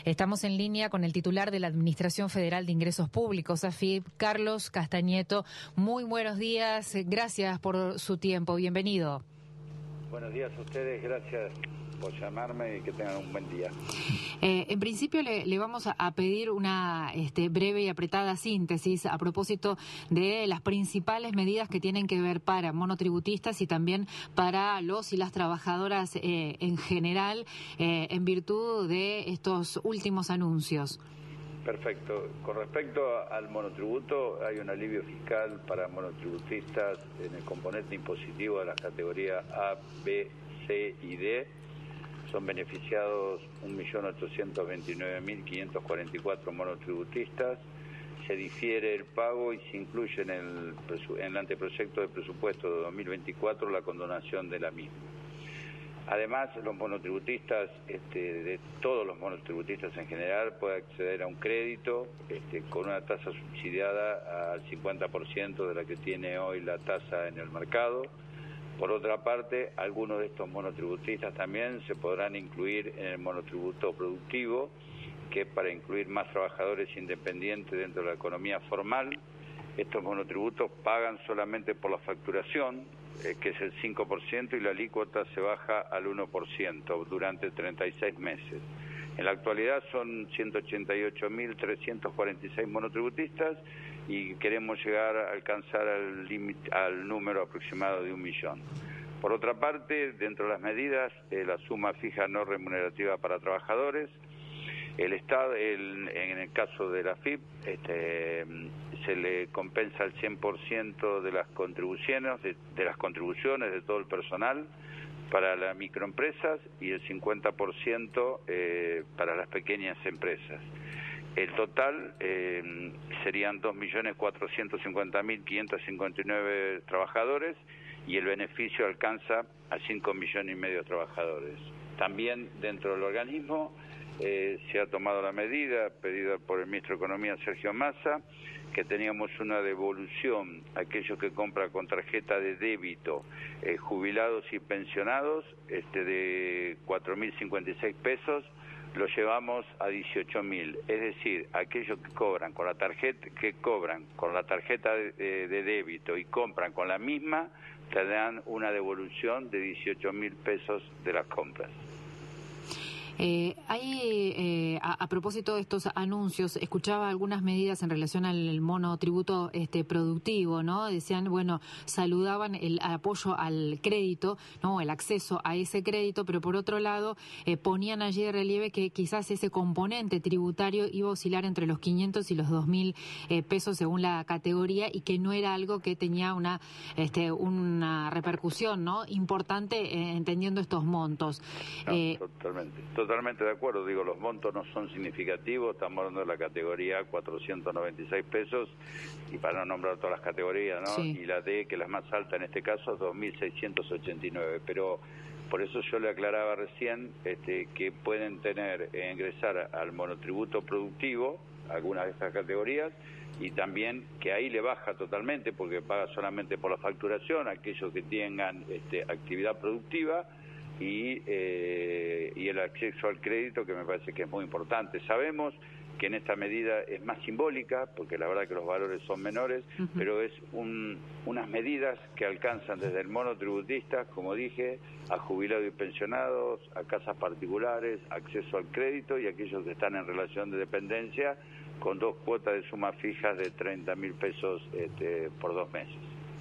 Estamos en línea con el titular de la Administración Federal de Ingresos Públicos, AFIP, Carlos Castañeto. Muy buenos días, gracias por su tiempo, bienvenido. Buenos días a ustedes, gracias por llamarme y que tengan un buen día. En principio le vamos a pedir una breve y apretada síntesis a propósito de las principales medidas que tienen que ver para monotributistas y también para los y las trabajadoras en general en virtud de estos últimos anuncios. Perfecto. Con respecto al monotributo, hay un alivio fiscal para monotributistas en el componente impositivo de las categorías A, B, C y D. Son beneficiados 1.829.544 monotributistas. Se difiere el pago y se incluye en el anteproyecto de presupuesto de 2024 la condonación de la misma. Además, los monotributistas, de todos los monotributistas en general, pueden acceder a un crédito con una tasa subsidiada al 50% de la que tiene hoy la tasa en el mercado. Por otra parte, algunos de estos monotributistas también se podrán incluir en el monotributo productivo, que es para incluir más trabajadores independientes dentro de la economía formal. Estos monotributos pagan solamente por la facturación, que es el 5%, y la alícuota se baja al 1% durante 36 meses. En la actualidad son 188.346 monotributistas y queremos llegar a alcanzar al número aproximado de 1 millón. Por otra parte, dentro de las medidas, la suma fija no remunerativa para trabajadores, el Estado, en el caso de la AFIP, se le compensa el 100% de las contribuciones, de las contribuciones de todo el personal para las microempresas y el 50% para las pequeñas empresas. El total serían 2.450.559 trabajadores y el beneficio alcanza a 5,5 millones de trabajadores. También dentro del organismo se ha tomado la medida pedida por el ministro de Economía, Sergio Massa, que teníamos una devolución a aquellos que compran con tarjeta de débito, jubilados y pensionados, de 4.056 pesos, lo llevamos a 18.000, es decir, aquellos que cobran con la tarjeta, de débito y compran con la misma, te dan una devolución de 18.000 pesos de las compras. A propósito de estos anuncios, escuchaba algunas medidas en relación al monotributo productivo, ¿no? Decían, saludaban el apoyo al crédito, ¿no? El acceso a ese crédito, pero por otro lado ponían allí de relieve que quizás ese componente tributario iba a oscilar entre los 500 y los 2.000 pesos según la categoría y que no era algo que tenía una repercusión, ¿no? Importante entendiendo estos montos. No, Totalmente de acuerdo, los montos no son significativos, estamos hablando de la categoría 496 pesos, y para no nombrar todas las categorías, ¿no? Sí. Y la D, que es la más alta en este caso, es 2.689, pero por eso yo le aclaraba recién que pueden ingresar al monotributo productivo, algunas de estas categorías, y también que ahí le baja totalmente, porque paga solamente por la facturación, aquellos que tengan actividad productiva, y el acceso al crédito, que me parece que es muy importante. Sabemos que en esta medida es más simbólica, porque la verdad que los valores son menores, pero es unas medidas que alcanzan desde el monotributista, como dije, a jubilados y pensionados, a casas particulares, acceso al crédito y aquellos que están en relación de dependencia con 2 cuotas de suma fijas de 30.000 pesos por 2 meses.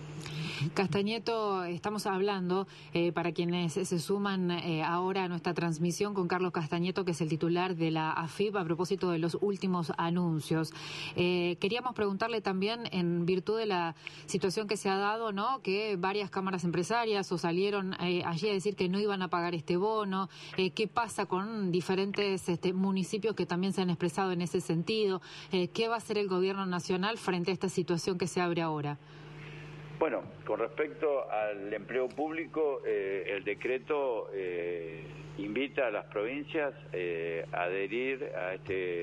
Castañeto, estamos hablando, para quienes se suman ahora a nuestra transmisión, con Carlos Castañeto, que es el titular de la AFIP, a propósito de los últimos anuncios. Queríamos preguntarle también, en virtud de la situación que se ha dado, ¿no?, que varias cámaras empresarias salieron allí a decir que no iban a pagar este bono, ¿qué pasa con diferentes municipios que también se han expresado en ese sentido? ¿Qué va a hacer el gobierno nacional frente a esta situación que se abre ahora? Bueno, con respecto al empleo público, el decreto invita a las provincias a adherir a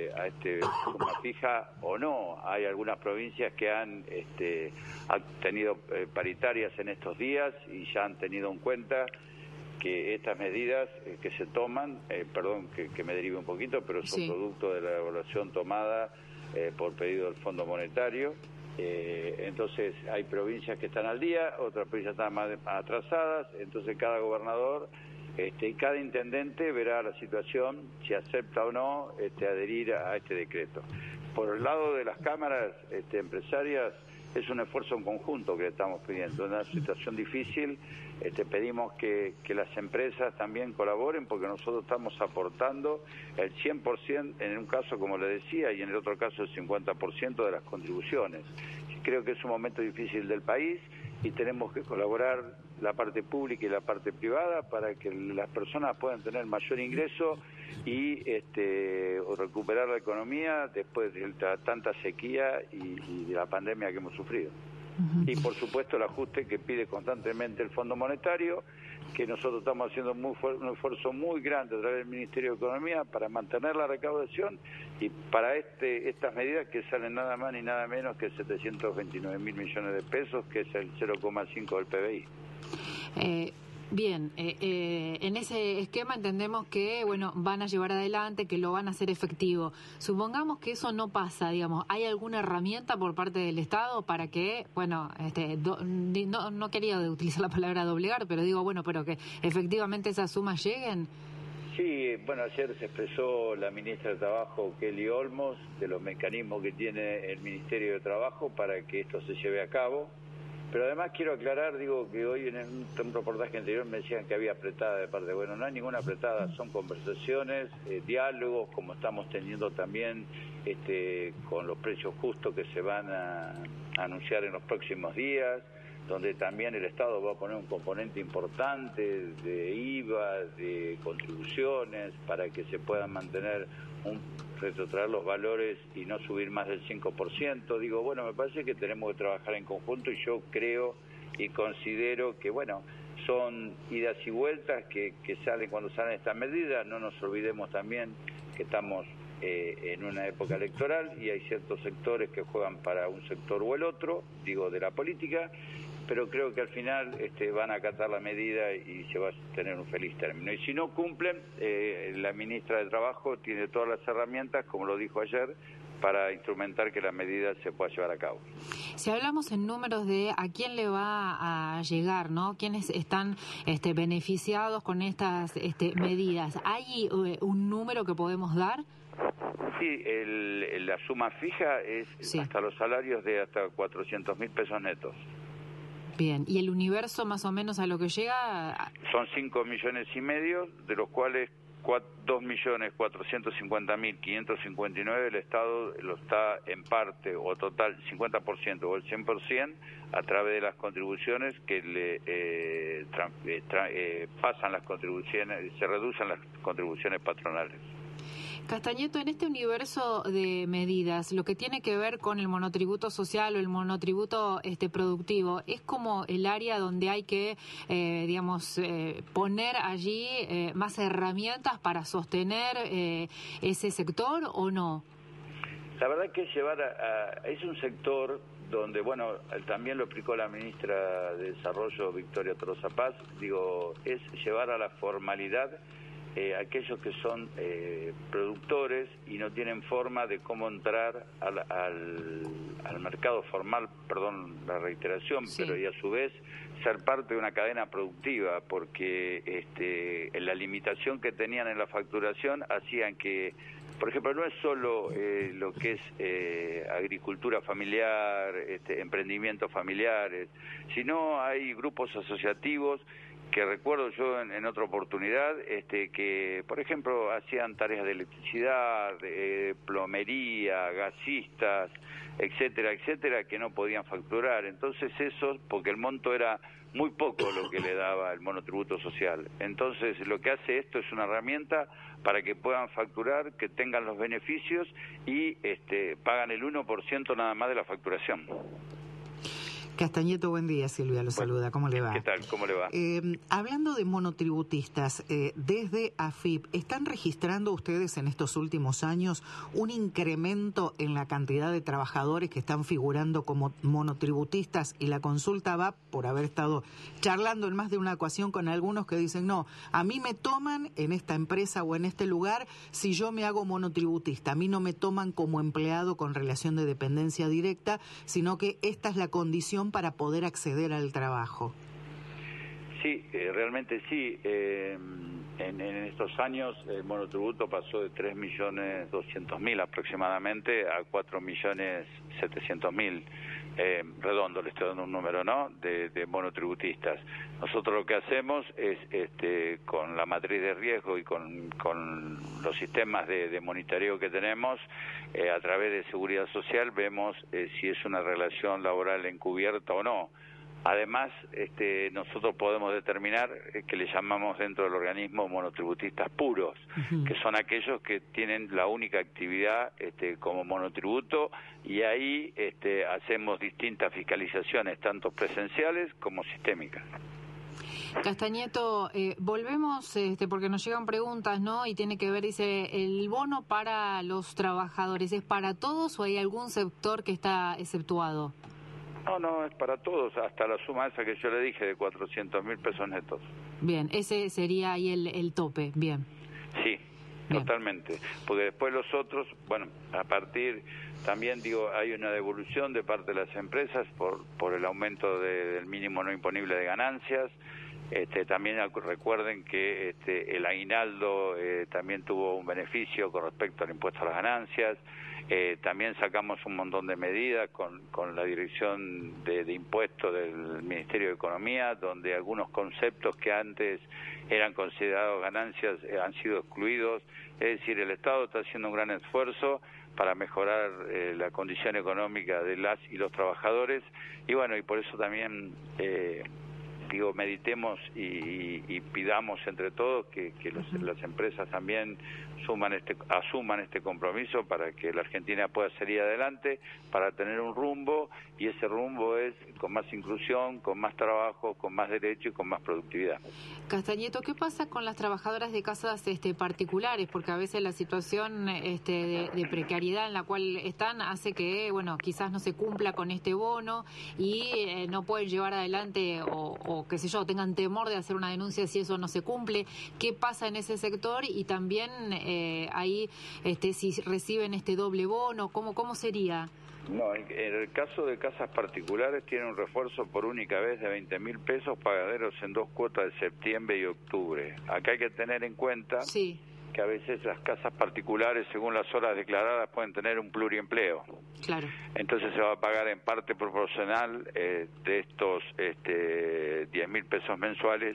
suma fija o no. Hay algunas provincias que han tenido paritarias en estos días y ya han tenido en cuenta que estas medidas que se toman, perdón que me derive un poquito, pero son producto de la evaluación tomada por pedido del Fondo Monetario. Entonces hay provincias que están al día, otras provincias están más atrasadas, entonces cada gobernador y cada intendente verá la situación, si acepta o no adherir a este decreto. Por el lado de las cámaras empresarias, es un esfuerzo en conjunto que estamos pidiendo. En una situación difícil pedimos que las empresas también colaboren, porque nosotros estamos aportando el 100%, en un caso como le decía, y en el otro caso el 50% de las contribuciones. Creo que es un momento difícil del país y tenemos que colaborar la parte pública y la parte privada para que las personas puedan tener mayor ingreso y recuperar la economía después de tanta sequía y de la pandemia que hemos sufrido. Y por supuesto el ajuste que pide constantemente el Fondo Monetario, que nosotros estamos haciendo un esfuerzo muy grande a través del Ministerio de Economía para mantener la recaudación y para estas medidas que salen nada más ni nada menos que 729.000 millones de pesos, que es el 0,5 del PBI. Bien, en ese esquema entendemos que, bueno, van a llevar adelante, que lo van a hacer efectivo. Supongamos que eso no pasa, digamos, ¿hay alguna herramienta por parte del Estado para que, bueno, no quería utilizar la palabra doblegar, pero digo, bueno, pero que efectivamente esas sumas lleguen? Sí, bueno, ayer se expresó la ministra de Trabajo, Kelly Olmos, de los mecanismos que tiene el Ministerio de Trabajo para que esto se lleve a cabo. Pero además quiero aclarar, digo, que hoy en un reportaje anterior me decían que había apretada de parte. Bueno, no hay ninguna apretada, son conversaciones, diálogos, como estamos teniendo también con los precios justos que se van a anunciar en los próximos días, donde también el Estado va a poner un componente importante de IVA, de contribuciones, para que se puedan mantener retrotraer los valores y no subir más del 5%. Digo, bueno, me parece que tenemos que trabajar en conjunto y yo creo y considero que, bueno, son idas y vueltas que salen cuando salen estas medidas. No nos olvidemos también que estamos en una época electoral y hay ciertos sectores que juegan para un sector o el otro, digo, de la política, pero creo que al final van a acatar la medida y se va a tener un feliz término. Y si no cumplen, la ministra de Trabajo tiene todas las herramientas, como lo dijo ayer, para instrumentar que la medida se pueda llevar a cabo. Si hablamos en números de a quién le va a llegar, ¿no? ¿Quiénes están beneficiados con estas medidas? ¿Hay un número que podemos dar? Sí, la suma fija es hasta los salarios de hasta 400.000 pesos netos. Bien, ¿y el universo más o menos a lo que llega? Son 5,5 millones, de los cuales 2.450.559 el Estado lo está en parte o total 50% o el 100% a través de las contribuciones que le pasan las contribuciones, se reducen las contribuciones patronales. Castañeto, en este universo de medidas, lo que tiene que ver con el monotributo social o el monotributo productivo, ¿es como el área donde hay que, poner allí más herramientas para sostener ese sector o no? La verdad que es un sector donde, bueno, también lo explicó la ministra de Desarrollo, Victoria Tolosa Paz, es llevar a la formalidad aquellos que son productores y no tienen forma de cómo entrar al mercado formal, perdón la reiteración, pero y a su vez ser parte de una cadena productiva, porque la limitación que tenían en la facturación hacían que, por ejemplo, no es solo lo que es agricultura familiar, emprendimientos familiares, sino hay grupos asociativos que recuerdo yo en otra oportunidad, que, por ejemplo, hacían tareas de electricidad, de plomería, gasistas, etcétera, etcétera, que no podían facturar. Entonces eso, porque el monto era muy poco lo que le daba el monotributo social. Entonces lo que hace esto es una herramienta para que puedan facturar, que tengan los beneficios y pagan el 1% nada más de la facturación. Castañeto, buen día. Silvia lo saluda. ¿Cómo le va? ¿Qué tal? ¿Cómo le va? Hablando de monotributistas, desde AFIP, ¿están registrando ustedes en estos últimos años un incremento en la cantidad de trabajadores que están figurando como monotributistas? Y la consulta va por haber estado charlando en más de una ocasión con algunos que dicen, no, a mí me toman en esta empresa o en este lugar si yo me hago monotributista. A mí no me toman como empleado con relación de dependencia directa, sino que esta es la condición para poder acceder al trabajo. Sí, realmente sí. En estos años el monotributo pasó de 3.200.000 aproximadamente a 4.700.000. Redondo, le estoy dando un número, ¿no?, de monotributistas. Nosotros lo que hacemos es, con la matriz de riesgo y con los sistemas de monitoreo que tenemos, a través de Seguridad Social, vemos si es una relación laboral encubierta o no. Además, nosotros podemos determinar que le llamamos dentro del organismo monotributistas puros, que son aquellos que tienen la única actividad como monotributo, y ahí hacemos distintas fiscalizaciones, tanto presenciales como sistémicas. Castañeto, volvemos porque nos llegan preguntas, ¿no? Y tiene que ver, dice, ¿el bono para los trabajadores es para todos o hay algún sector que está exceptuado? No, es para todos, hasta la suma esa que yo le dije de 400.000 pesos netos. Bien, ese sería ahí el tope, bien. Sí, bien. Totalmente, porque después los otros, bueno, a partir, también digo, hay una devolución de parte de las empresas por el aumento del mínimo no imponible de ganancias. También recuerden que el aguinaldo también tuvo un beneficio con respecto al impuesto a las ganancias. También sacamos un montón de medidas con la dirección de impuestos del Ministerio de Economía, donde algunos conceptos que antes eran considerados ganancias han sido excluidos. Es decir, el Estado está haciendo un gran esfuerzo para mejorar la condición económica de las y los trabajadores, y bueno, y por eso también meditemos y pidamos entre todos que las empresas también asuman este compromiso para que la Argentina pueda salir adelante, para tener un rumbo, y ese rumbo es con más inclusión, con más trabajo, con más derecho y con más productividad. Castañeto, ¿qué pasa con las trabajadoras de casas particulares? Porque a veces la situación de precariedad en la cual están hace que, bueno, quizás no se cumpla con este bono y no pueden llevar adelante o qué sé yo, tengan temor de hacer una denuncia si eso no se cumple. ¿Qué pasa en ese sector? Y también ahí si reciben este doble bono, ¿cómo sería? No, en el caso de casas particulares tiene un refuerzo por única vez de 20.000 pesos pagaderos en 2 cuotas de septiembre y octubre. Acá hay que tener en cuenta que a veces las casas particulares, según las horas declaradas, pueden tener un pluriempleo. Claro. Entonces se va a pagar en parte proporcional de estos 10.000 pesos mensuales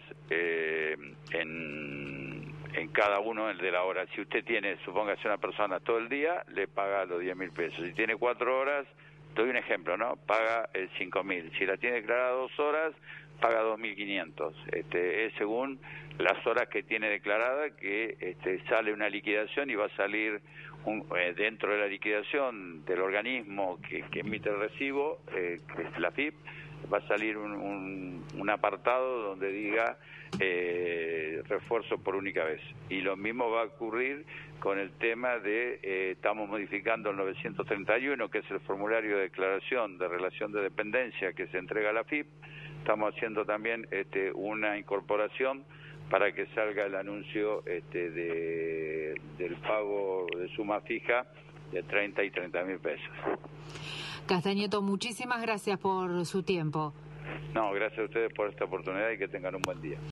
en cada uno el de la hora. Si usted tiene, supóngase, una persona todo el día, le paga los 10.000 pesos. Si tiene 4 horas, doy un ejemplo, ¿no?, paga 5.000. Si la tiene declarada 2 horas, paga 2.500. Es según las horas que tiene declarada, que sale una liquidación y va a salir dentro de la liquidación del organismo que emite el recibo, que es la AFIP, va a salir un apartado donde diga refuerzo por única vez. Y lo mismo va a ocurrir con el tema de, estamos modificando el 931, que es el formulario de declaración de relación de dependencia que se entrega a la AFIP. Estamos haciendo también una incorporación para que salga el anuncio del pago de suma fija de 30 y 30.000 pesos. Castañeto, muchísimas gracias por su tiempo. No, gracias a ustedes por esta oportunidad y que tengan un buen día.